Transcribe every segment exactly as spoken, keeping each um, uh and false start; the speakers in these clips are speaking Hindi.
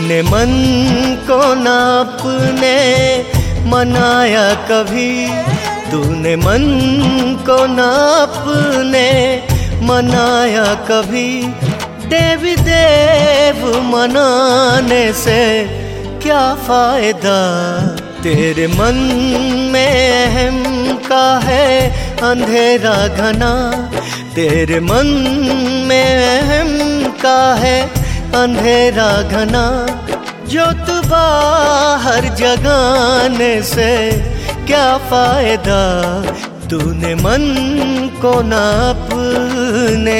तूने मन को ना अपने मनाया कभी, तूने मन को ना अपने मनाया कभी। देवी देव मनाने से क्या फायदा, तेरे मन में अहम का है अंधेरा घना, तेरे मन में अहम का है अंधेरा घना। जो तू बाहर जगाने से क्या फायदा, तूने मन को ना अपने।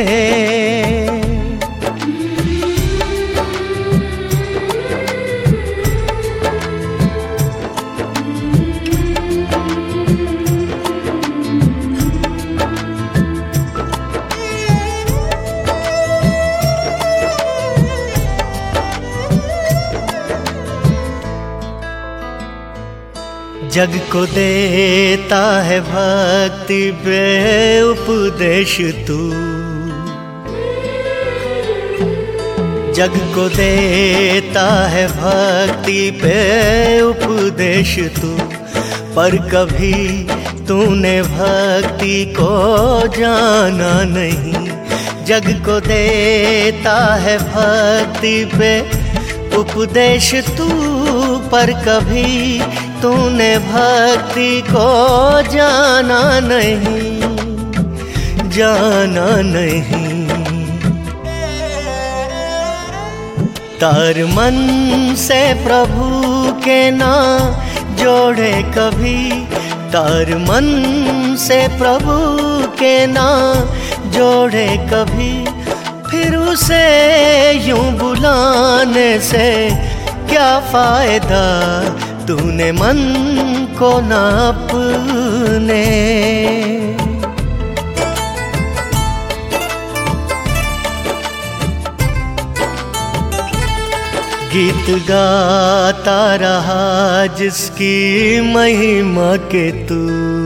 जग को देता है भक्ति पे उपदेश तू, जग को देता है भक्ति पे उपदेश तू। पर कभी तूने भक्ति को जाना नहीं, जग को देता है भक्ति पे उपदेश तू। पर कभी तूने भक्ति को जाना नहीं, जाना नहीं। तार मन से प्रभु के ना जोड़े कभी, तार मन से प्रभु के ना जोड़े कभी। फिर उसे यूं बुलाने से क्या फायदा, तूने मन को ना अपने। गीत गाता रहा जिसकी महिमा के तू,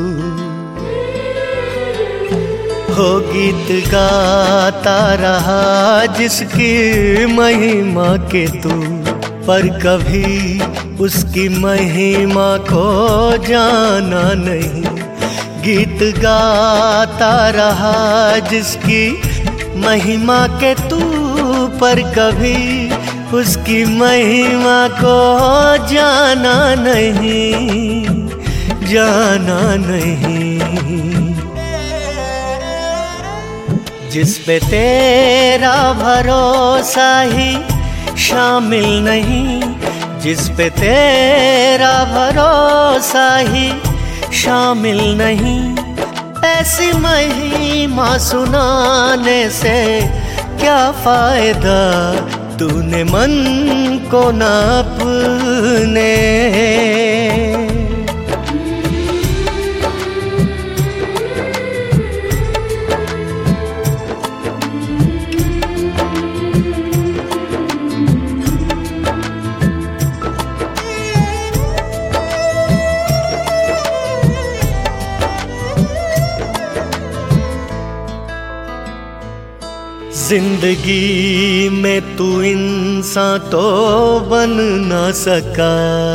हो गीत गाता रहा जिसकी महिमा के तू। पर कभी उसकी महिमा को जाना नहीं, गीत गाता रहा जिसकी महिमा के तू। पर कभी उसकी महिमा को जाना नहीं, जाना नहीं। जिस पे तेरा भरोसा ही शामिल नहीं, जिस पे तेरा भरोसा ही शामिल नहीं। ऐसी महिमा सुनाने से क्या फायदा, तूने मन को ना अपने। जिंदगी में तू इंसान तो बन ना सका,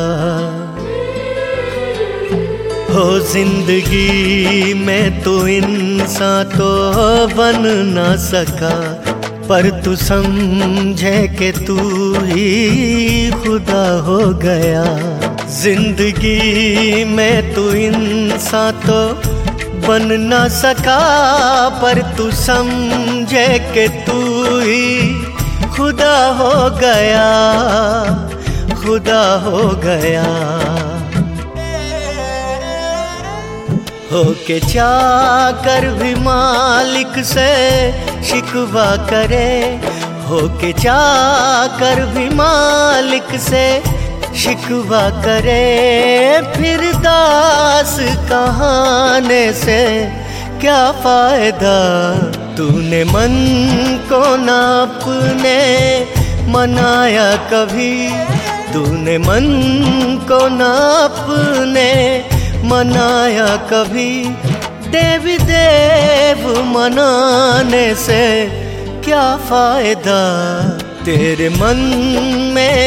हो जिंदगी में तू इंसान तो बन ना सका। पर तू समझे कि तू ही खुदा हो गया, जिंदगी में तू इंसान तो बन ना सका। पर तू समझे कि तू ही खुदा हो गया, खुदा हो गया। हो के चाकर भी मालिक से शिकवा करे, हो के चाकर भी मालिक से शिकवा करे। फिर दास कहाने से क्या फायदा, तूने मन को ना अपने मनाया कभी, तूने मन को ना अपने मनाया कभी। देवी देव मनाने से क्या फायदा, तेरे मन में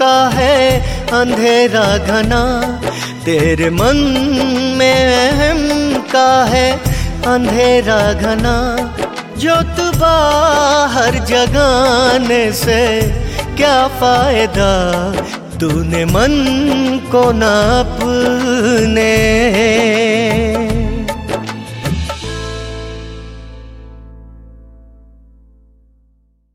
का है अंधेरा घना, तेरे मन में अहम का है अंधेरा घना। जो तू बाहर जगाने से क्या फायदा, तूने मन को ना अपने